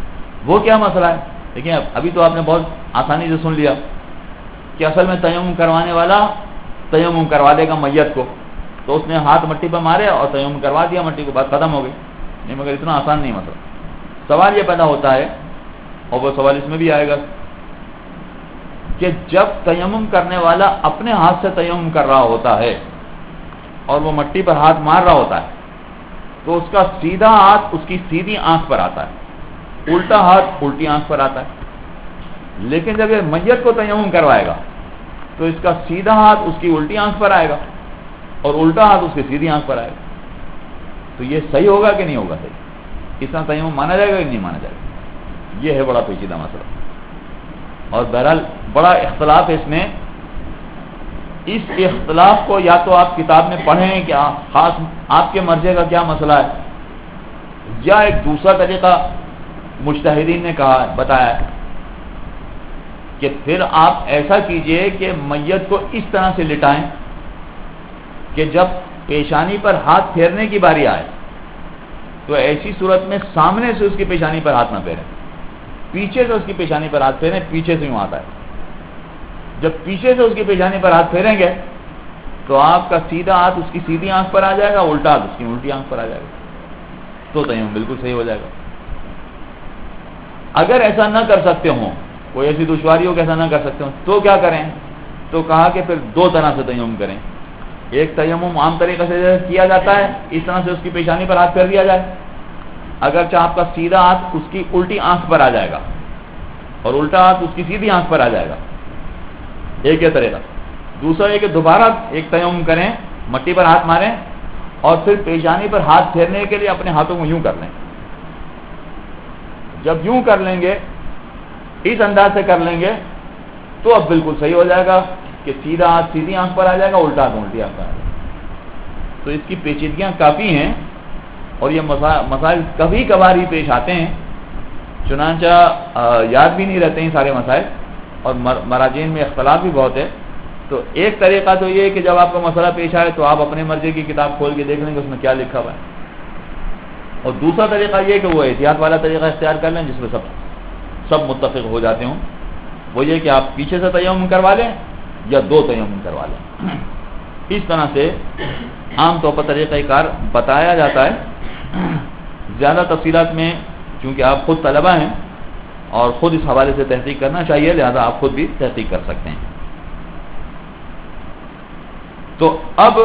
وہ کیا مسئلہ ہے؟ دیکھیں ابھی تو آپ نے بہت آسانی سے سن لیا کہ اصل میں تیمم کروانے والا تیمم کروا دے گا میت کو، تو اس نے ہاتھ مٹی پہ مارے اور تیمم کروا دیا، مٹی کو بات ختم ہو گئی. نہیں، مگر اتنا آسان نہیں مسئلہ. سوال یہ پیدا ہوتا ہے، اور وہ سوال اس میں بھی آئے گا، کہ جب تیمم کرنے والا اپنے ہاتھ سے تیمم کر رہا ہوتا ہے اور وہ مٹی پر ہاتھ مار رہا ہوتا ہے، تو اس کا سیدھا ہاتھ اس کی سیدھی آنکھ پر آتا ہے، الٹا ہاتھ الٹی آنکھ پر آتا ہے. لیکن جب یہ میت کو تیمم کروائے گا تو اس کا سیدھا ہاتھ اس کی الٹی آنکھ پر آئے گا اور الٹا ہاتھ اس کی سیدھی آنکھ پر آئے گا. تو یہ صحیح ہوگا کہ نہیں ہوگا؟ صحیح اس طرح تیمم مانا جائے گا کہ نہیں مانا جائے گا؟ یہ ہے بڑا پیچیدہ مسئلہ. اور بہرحال بڑا اختلاف ہے اس میں. اس اختلاف کو یا تو آپ کتاب میں پڑھیں کہ خاص آپ کے مرجع کا کیا مسئلہ ہے، یا ایک دوسرا طریقہ مجتہدین نے کہا بتایا ہے کہ پھر آپ ایسا کیجئے کہ میت کو اس طرح سے لٹائیں کہ جب پیشانی پر ہاتھ پھیرنے کی باری آئے تو ایسی صورت میں سامنے سے اس کی پیشانی پر ہاتھ نہ پھیریں، پیچھے سے اس کی پیشانی پر ہاتھ پھیریں، پیچھے سے یوں آتا ہے. جب پیچھے سے اس کی پیشانی پر ہاتھ پھیریں گے تو آپ کا سیدھا ہاتھ اس کی سیدھی آنکھ پر آ جائے گا، الٹا ہاتھ اس کی الٹی آنکھ پر آ جائے گا، تو تیمم بالکل صحیح ہو جائے گا. اگر ایسا نہ کر سکتے ہوں، کوئی ایسی دشواری ہو کہ ایسا نہ کر سکتے ہوں، تو کیا کریں؟ تو کہا کہ پھر دو طرح سے تیمم کریں. ایک تیمم عام طریقے سے کیا جاتا ہے، اس طرح سے اس کی پیشانی پر ہاتھ پھیر دیا جائے، اگرچہ آپ کا سیدھا ہاتھ اس کی الٹی آنکھ پر آ جائے گا اور الٹا ہاتھ اس کی سیدھی آنکھ پر آ جائے گا. ایک یہ طریقہ. دوسرا یہ کہ دوبارہ ایک تیمم کریں، مٹی پر ہاتھ ماریں اور پھر پیشانی پر ہاتھ پھیرنے کے لیے اپنے ہاتھوں کو یوں کر لیں. جب یوں کر لیں گے، اس انداز سے کر لیں گے، تو اب بالکل صحیح ہو جائے گا کہ سیدھا ہاتھ سیدھی آنکھ پر آ جائے گا، الٹا ہاتھ الٹی آنکھ پر آ جائے گا. تو اس کی پیچیدگیاں کافی ہیں اور یہ مسائل کبھی کبھار ہی پیش آتے ہیں، چنانچہ یاد بھی نہیں رہتے ہیں سارے مسائل، اور مراجعین میں اختلاف بھی بہت ہے. تو ایک طریقہ تو یہ ہے کہ جب آپ کو مسئلہ پیش آئے تو آپ اپنے مرضی کی کتاب کھول کے دیکھ لیں گے اس میں کیا لکھا ہوا ہے. اور دوسرا طریقہ یہ کہ وہ احتیاط والا طریقہ اختیار کر لیں جس میں سب سب متفق ہو جاتے ہوں. وہ یہ کہ آپ پیچھے سے تیمم کروا لیں یا دو تیمم کروا لیں. اس طرح سے عام طور پر طریقہ کار بتایا جاتا ہے. زیادہ تفصیلات میں چونکہ آپ خود طلبہ ہیں اور خود اس حوالے سے تحقیق کرنا چاہیے، لہذا آپ خود بھی تحقیق کر سکتے ہیں. تو اب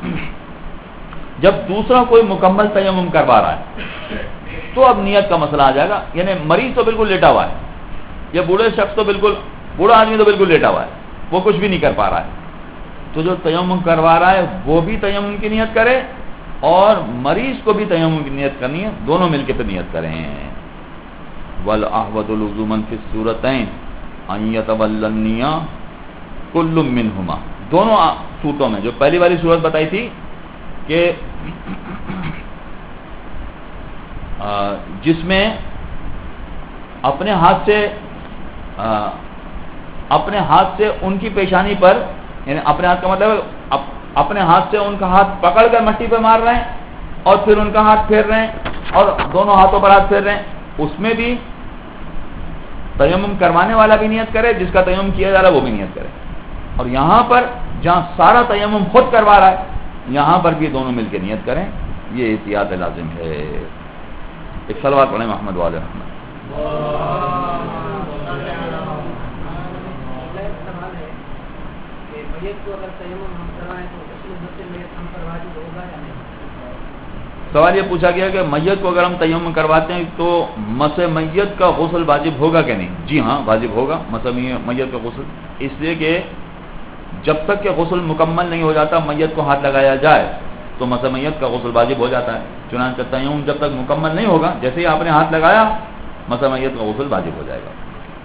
جب دوسرا کوئی مکمل تیمم کروا رہا ہے تو اب نیت کا مسئلہ آ جائے گا. یعنی مریض تو بالکل لیٹا ہوا ہے، یا بوڑھے شخص تو بالکل بوڑھا آدمی تو بالکل لیٹا ہوا ہے، وہ کچھ بھی نہیں کر پا رہا ہے. تو جو تیمم کروا رہا ہے وہ بھی تیمم کی نیت کرے اور مریض کو بھی تیمم کی نیت کرنی ہے، دونوں مل کے پھر نیت کریں. وَالْأَحْوَطُ لُزُومًا فِي الصُّورَتَيْنِ أَن يَتَوَلَّى النِّيَّةَ كُلٌّ مِّنْهُمَا. دونوں صورتوں میں، جو پہلی والی صورت بتائی تھی کہ جس میں اپنے ہاتھ سے اپنے ہاتھ سے ان کی پیشانی پر، یعنی اپنے ہاتھ کا مطلب اپنے ہاتھ سے ان کا ہاتھ پکڑ کر مٹی پہ مار رہے ہیں اور پھر ان کا ہاتھ پھیر رہے ہیں اور دونوں ہاتھوں پر ہاتھ پھیر رہے ہیں، اس میں بھی تیمم کروانے والا بھی نیت کرے، جس کا تیمم کیا جا رہا ہے وہ بھی نیت کرے. اور یہاں پر جہاں سارا تیمم خود کروا رہا ہے یہاں پر بھی دونوں مل کے نیت کریں. یہ احتیاط لازم ہے. ایک صلوات پڑھیں محمد والے رحمت. سوال یہ پوچھا گیا کہ میت کو اگر ہم تیمم کرواتے ہیں تو مس میت کا غسل واجب ہوگا کہ نہیں؟ جی ہاں، واجب ہوگا مس میت کا غسل، اس لیے کہ جب تک کہ غسل مکمل نہیں ہو جاتا میت کو ہاتھ لگایا جائے تو مس میت کا غسل واجب ہو جاتا ہے. چنانچہ تیمم جب تک مکمل نہیں ہوگا، جیسے ہی آپ نے ہاتھ لگایا مس میت کا غسل واجب ہو جائے گا.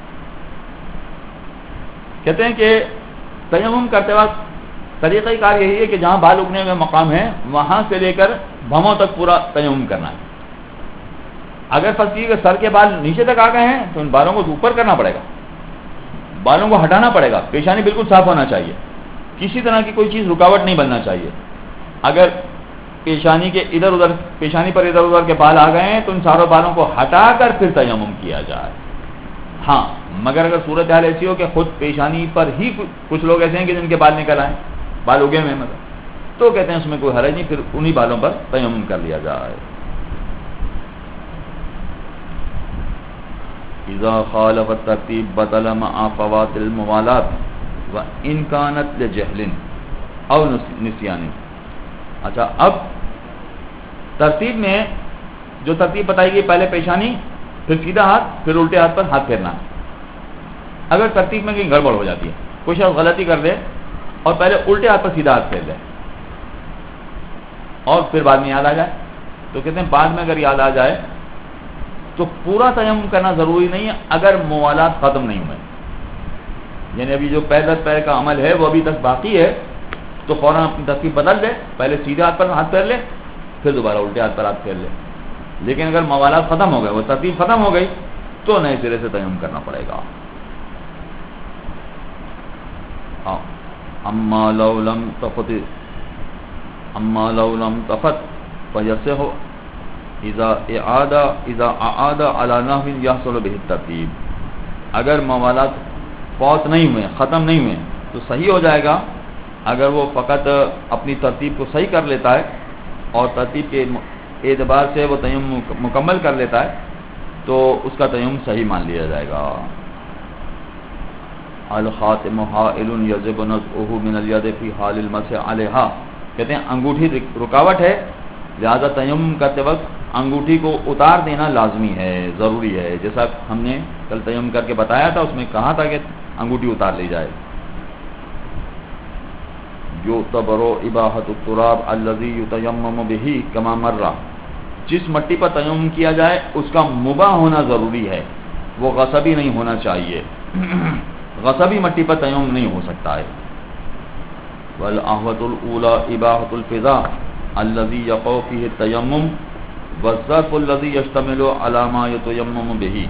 کہتے ہیں کہ تیمم کرتے وقت طریقہ کار یہی ہے کہ جہاں بال اگنے میں مقام ہے وہاں سے لے کر بھووں تک پورا تیمم کرنا ہے. اگر فرض کیجیے کہ سر کے بال نیچے تک آ گئے ہیں تو ان بالوں کو اوپر کرنا پڑے گا، بالوں کو ہٹانا پڑے گا، پیشانی بالکل صاف ہونا چاہیے، کسی طرح کی کوئی چیز رکاوٹ نہیں بننا چاہیے. اگر پیشانی کے ادھر ادھر پیشانی پر ادھر ادھر کے بال آ گئے ہیں تو ان ساروں بالوں کو ہٹا کر پھر تیمم کیا جائے. ہاں مگر اگر صورتحال ایسی ہو کہ خود پیشانی پر ہی کچھ لوگ ایسے ہیں کہ جن کے بال نکل آئے, بال اگے ہوئے مطلب, تو کہتے ہیں اس میں کوئی حرج نہیں, پھر انہی بالوں پر تیمم کر لیا جائے. اذا خالف الترتیب بطل مع فوات الموالات وان كانت لجهل او نسیان. اچھا اب ترتیب میں جو ترتیب بتائی گئی, پہلے پیشانی, پھر سیدھا ہاتھ, پھر الٹے ہاتھ پر ہاتھ پھیرنا. اگر ترتیب میں کہیں گڑبڑ ہو جاتی ہے, کوئی شخص غلطی کر دے اور پہلے الٹے ہاتھ پر سیدھا ہاتھ پھیر دے اور پھر بعد میں یاد آ جائے, تو کہتے ہیں بعد میں اگر یاد آ جائے تو پورا تیمم کرنا ضروری نہیں ہے اگر موالات ختم نہیں ہوئے. یعنی ابھی جو پیر در پیر کا عمل ہے وہ ابھی تک باقی ہے, تو فوراً اپنی ترتیب بدل دے, پہلے سیدھے ہاتھ پر ہاتھ پھیر لے, پھر دوبارہ الٹے ہاتھ پر ہاتھ پھیر لے. لیکن اگر موالات ختم ہو گئے, وہ ترتیب ختم ہو گئی, تو نئے سرے سے تیمم کرنا پڑے گا. اما لو لم تفت اما لو لم تفت فیصح اذا اعاد اذا اعاد على نحو يحصل به الترتیب. اگر موالات فوت نہیں ہوئے, ختم نہیں ہوئے, تو صحیح ہو جائے گا. اگر وہ فقط اپنی ترتیب کو صحیح کر لیتا ہے اور ترتیب کے اعتبار سے وہ تیمم مکمل کر لیتا ہے تو اس کا تیمم صحیح مان لیا جائے گا. الخاتم حائل یجب نزعه من الید فی حال المسح علیہا. کہتے ہیں انگوٹھی رکاوٹ ہے, لہذا تیمم کرتے وقت انگوٹھی کو اتار دینا لازمی ہے, ضروری ہے. جیسا ہم نے کل تیمم کر کے بتایا تھا, اس میں کہا تھا کہ انگوٹھی اتار لی جائے. یعتبر اباحۃ التراب الذی یتیمم بہ کما مر. جس مٹی پر تیمم کیا جائے اس کا مباح ہونا ضروری ہے, وہ غصبی نہیں ہونا چاہیے. غصبی مٹی پر تیمم نہیں ہو سکتا ہے. والآحوۃ الاولی اباحۃ الفضاء الذی یقع فیہ التیمم والظرف الذی یشتمل علی ما یتیمم بہ.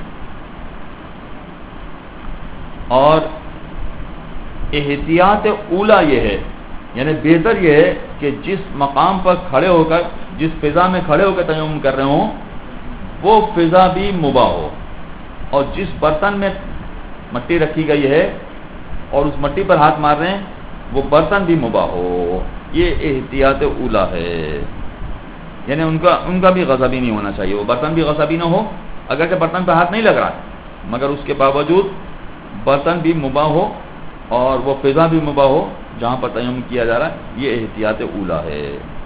اور احتیاط اولا یہ ہے, یعنی بہتر یہ ہے کہ جس مقام پر کھڑے ہو کر, جس فضا میں کھڑے ہو کر تیمم کر رہے ہوں وہ فضا بھی مباح ہو, اور جس برتن میں مٹی رکھی گئی ہے اور اس مٹی پر ہاتھ مار رہے ہیں وہ برتن بھی مباح ہو. یہ احتیاط اولا ہے, یعنی ان کا ان کا بھی غصبی نہیں ہونا چاہیے, وہ برتن بھی غصبی نہ ہو. اگر کہ برتن پہ ہاتھ نہیں لگ رہا مگر اس کے باوجود برتن بھی مباح ہو اور وہ فضا بھی مباح ہو جہاں پر تیمم کیا جا رہا ہے. یہ احتیاط اولا ہے.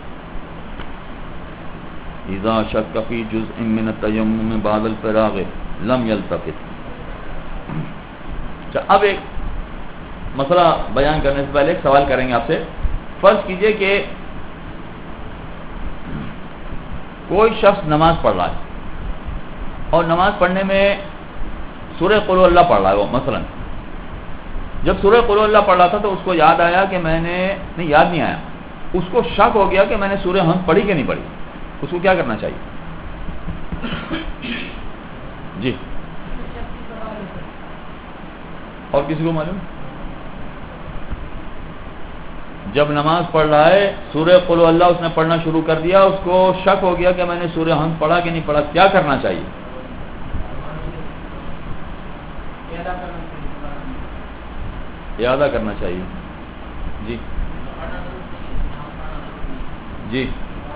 اذا شک فی جزء من التیمم بعد الفراغ لم یلتفت. اب ایک مسئلہ بیان کرنے سے پہلے ایک سوال کریں گے آپ سے. فرض کیجئے کہ کوئی شخص نماز پڑھ رہا ہے اور نماز پڑھنے میں سورہ قل ہو اللہ پڑھ رہا ہے. وہ مثلا جب سورہ قل ہو اللہ پڑھ رہا تھا تو اس کو یاد آیا کہ میں نے نہیں یاد نہیں آیا اس کو شک ہو گیا کہ میں نے سورہ حمد پڑھی کہ نہیں پڑھی. اس کو کیا کرنا چاہیے؟ جی, اور کسی کو معلوم؟ جب نماز پڑھ رہا ہے سورہ قل ہو اللہ اس نے پڑھنا شروع کر دیا, اس کو شک ہو گیا کہ میں نے سورہ حمد پڑھا کہ نہیں پڑھا, کیا کرنا چاہیے؟ اعادہ کرنا چاہیے. جی جی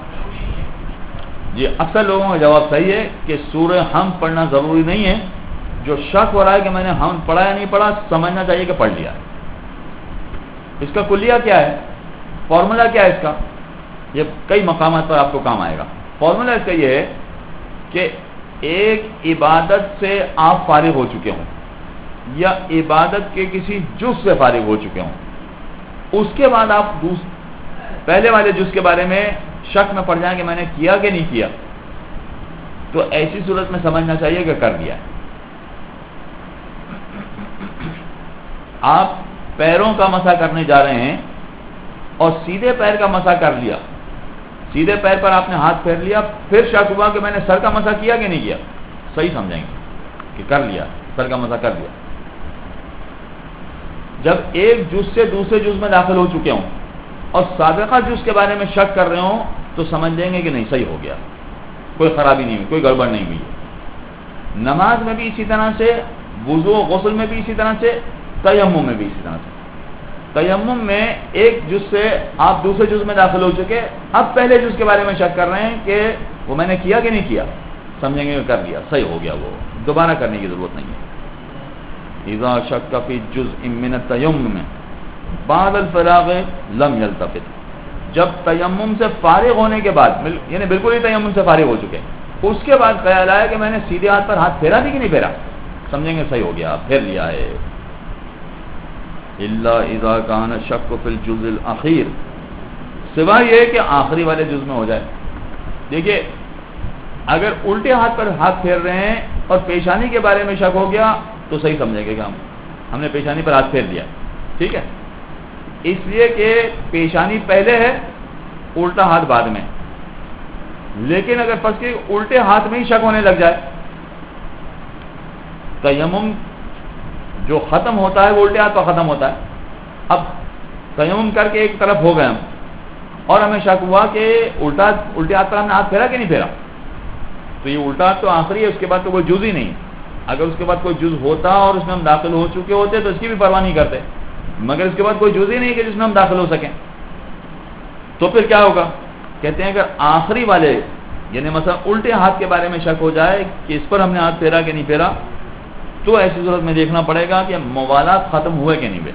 جی اکثر لوگوں کا جواب صحیح ہے کہ سورہ حمد پڑھنا ضروری نہیں ہے. جو شک ہو رہا ہے کہ میں نے حمد پڑھا یا نہیں پڑھا, سمجھنا چاہیے کہ پڑھ لیا. اس کا کلیہ کیا ہے, فارمولا کیا ہے اس کا؟ یہ کئی مقامات پر آپ کو کام آئے گا. فارمولا اس کا یہ ہے کہ ایک عبادت سے آپ فارغ ہو چکے ہوں یا عبادت کے کسی جز سے فارغ ہو چکے ہوں, اس کے بعد آپ پہلے والے جز کے بارے میں شک میں پڑ جائیں کہ میں نے کیا کہ نہیں کیا, تو ایسی صورت میں سمجھنا چاہیے کہ کر دیا. آپ پیروں کا مسح کرنے جا رہے ہیں اور سیدھے پیر کا مسح کر لیا, سیدھے پیر پر آپ نے ہاتھ پھیر لیا, پھر شک ہوا کہ میں نے سر کا مسح کیا کہ نہیں کیا, صحیح سمجھیں گے کہ کر لیا, سر کا مسح کر لیا. جب ایک جز سے دوسرے جز میں داخل ہو چکے ہوں اور سابقہ جز کے بارے میں شک کر رہے ہوں تو سمجھ لیں گے کہ نہیں صحیح ہو گیا، کوئی خرابی نہیں ہوئی، کوئی گڑبڑ نہیں ہوئی ہے۔ نماز میں بھی اسی طرح سے، وضو و غسل میں بھی اسی طرح سے، تیمم میں بھی اسی طرح سے۔ تیمم میں ایک جز سے آپ دوسرے جز میں داخل ہو چکے، اب پہلے جز کے بارے میں شک کر رہے ہیں کہ وہ میں نے کیا کہ نہیں کیا، سمجھیں گے کہ کر لیا، صحیح ہو گیا، وہ دوبارہ کرنے کی ضرورت نہیں ہے۔ اذا شک فی جزء من التیمم بعد الفراغ لم یلتفت، جب تیمم سے فارغ ہونے کے بعد، یعنی بالکل ہی تیمم سے فارغ ہو چکے، اس کے بعد خیال آیا کہ میں نے سیدھے ہاتھ پر ہاتھ پھیرا بھی کہ نہیں پھیرا، سمجھیں گے صحیح ہو گیا، پھیر لیا ہے۔ الا اذا کان الشک فی الجزء الاخیر، سوائے یہ کہ آخری والے جز میں ہو جائے۔ دیکھیے اگر الٹے ہاتھ پر ہاتھ پھیر رہے ہیں اور پیشانی کے بارے میں شک ہو گیا تو صحیح سمجھیں گے کہ ہم ہم نے پیشانی پر ہاتھ پھیر دیا، ٹھیک ہے، اس لیے کہ پیشانی پہلے ہے، الٹا ہاتھ بعد میں۔ لیکن اگر پس کے الٹے ہاتھ میں ہی شک ہونے لگ جائے، تیمم جو ختم ہوتا ہے وہ الٹے ہاتھ پر ختم ہوتا ہے، اب تیمم کر کے ایک طرف ہو گئے ہم اور ہمیں شک ہوا کہ الٹا الٹے ہاتھ پر ہم نے ہاتھ پھیرا کہ نہیں پھیرا، تو یہ الٹا ہاتھ تو آخری ہے، اس کے بعد تو کوئی جز ہی نہیں۔ اگر اس کے بعد کوئی جز ہوتا اور اس میں ہم داخل ہو چکے ہوتے تو اس کی بھی پرواہ نہیں کرتے، مگر اس کے بعد کوئی جز ہی نہیں کہ جس میں ہم داخل ہو سکیں، تو پھر کیا ہوگا؟ کہتے ہیں اگر آخری والے یعنی مثلا الٹے ہاتھ کے بارے میں شک ہو جائے کہ اس پر ہم نے ہاتھ پھیرا کہ نہیں پھیرا، تو ایسی صورت میں دیکھنا پڑے گا کہ موالات ختم ہوئے کہ نہیں ہوئے،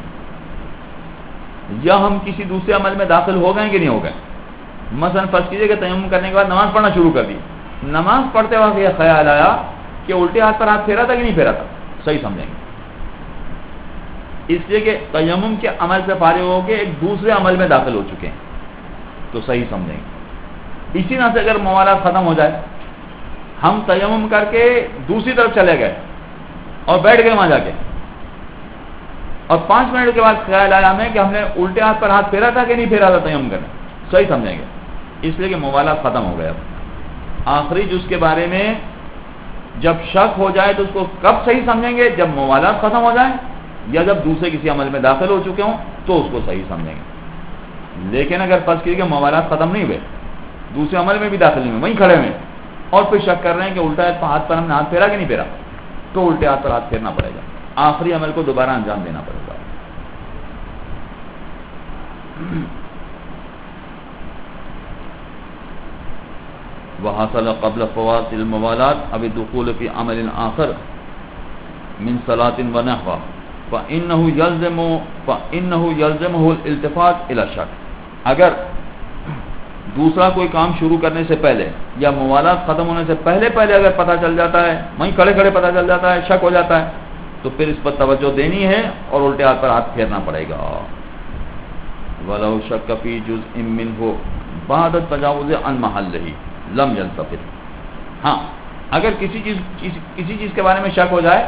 یا ہم کسی دوسرے عمل میں داخل ہو گئے کہ نہیں ہو گئے۔ مثلا فرض کیجئے کہ تیمم کرنے کے بعد نماز پڑھنا شروع کر دی، نماز پڑھتے وقت یہ خیال آیا کہ الٹے ہاتھ پر ہاتھ پھیرا تھا کہ نہیں پھیرا تھا، صحیح سمجھیں گے، اس لیے کہ تیمم کے عمل سے فارغ ہو کے ایک دوسرے عمل میں داخل ہو چکے ہیں تو صحیح سمجھیں گے۔ اسی طرح سے اگر موالات ختم ہو جائے، ہم تیمم کر کے دوسری طرف چلے گئے اور بیٹھ گئے وہاں جا کے، اور پانچ منٹ کے بعد خیال آیا ہمیں کہ ہم نے الٹے ہاتھ پر ہاتھ پھیرا تھا کہ نہیں پھیرا تھا تیمم کرنے، صحیح سمجھیں گے، اس لیے کہ موالات ختم ہو گئے۔ اب آخری جز کے بارے میں جب شک ہو جائے تو اس کو کب صحیح سمجھیں گے؟ جب موالات ختم ہو جائیں یا جب دوسرے کسی عمل میں داخل ہو چکے ہوں تو اس کو صحیح سمجھیں گے۔ لیکن اگر فرض کیجیے کہ موالات ختم نہیں ہوئے، دوسرے عمل میں بھی داخل نہیں ہوئے، وہیں کھڑے ہوئے اور پھر شک کر رہے ہیں کہ الٹا ہاتھ پر ہم نے ہاتھ پھیرا کہ نہیں پھیرا، تو الٹے ہاتھ پر ہاتھ پھیرنا پڑے گا، آخری عمل کو دوبارہ انجام دینا پڑے گا۔ وحصل قبل فوات الموالات اب الدخول في عمل آخر من صلاة ونحوه فإنه يلزم فإنه يلزمه الالتفات إلى الشك، اگر دوسرا کوئی کام شروع کرنے سے پہلے یا موالات ختم ہونے سے پہلے پہلے اگر پتہ چل جاتا ہے، وہیں کھڑے کھڑے پتہ چل جاتا ہے، شک ہو جاتا ہے، تو پھر اس پر توجہ دینی ہے اور الٹے ہاتھ پر ہاتھ پھیرنا پڑے گا۔ ولو شک فی جزء منه بعد التجاوز عن محله لم یلتفت، ہاں اگر کسی چیز کسی چیز کے بارے میں شک ہو جائے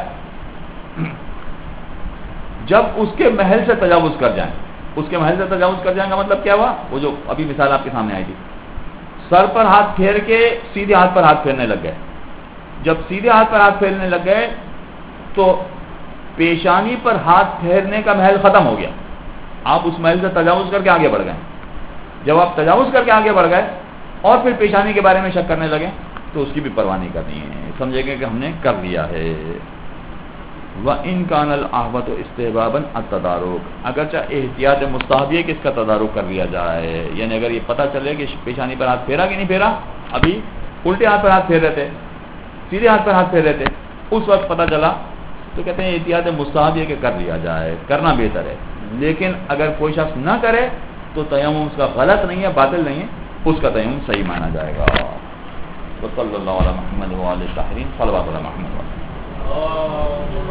جب اس کے محل سے تجاوز کر جائیں، اس کے محل سے تجاوز کر جائیں کا مطلب کیا ہوا؟ وہ جو ابھی مثال آپ کے سامنے آئی تھی، سر پر ہاتھ پھیر کے سیدھے ہاتھ پر ہاتھ پھیرنے لگ گئے، جب سیدھے ہاتھ پر ہاتھ پھیرنے لگ گئے تو پیشانی پر ہاتھ پھیرنے کا محل ختم ہو گیا، آپ اس محل سے تجاوز کر کے آگے بڑھ گئے۔ جب آپ تجاوز کر کے آگے بڑھ گئے اور پھر پیشانی کے بارے میں شک کرنے لگے تو اس کی بھی پرواہ نہیں کرنی ہے، سمجھے گے کہ ہم نے کر لیا ہے۔ وَإِنْ كَانَ الْأَحْوَطُ اسْتِحْبَابًا التَّدَارُكُ، اگرچہ احتیاط مستحب ہے کہ اس کا تدارک کر لیا جائے، یعنی اگر یہ پتہ چلے کہ پیشانی پر ہاتھ پھیرا کہ نہیں پھیرا، ابھی الٹے ہاتھ پر ہاتھ پھیر رہے تھے، سیدھے ہاتھ پر ہاتھ پھیر رہے تھے، اس وقت پتہ چلا تو کہتے ہیں احتیاط مستحب ہے کہ کر لیا جائے، کرنا بہتر ہے۔ لیکن اگر کوئی شخص نہ کرے تو تیمم اس کا غلط نہیں ہے، باطل نہیں ہے، اس کا تیمم صحیح مانا جائے گا۔ صلی اللہ علیہ محمد وعلیہ الطاہرین، صلوات علی محمد۔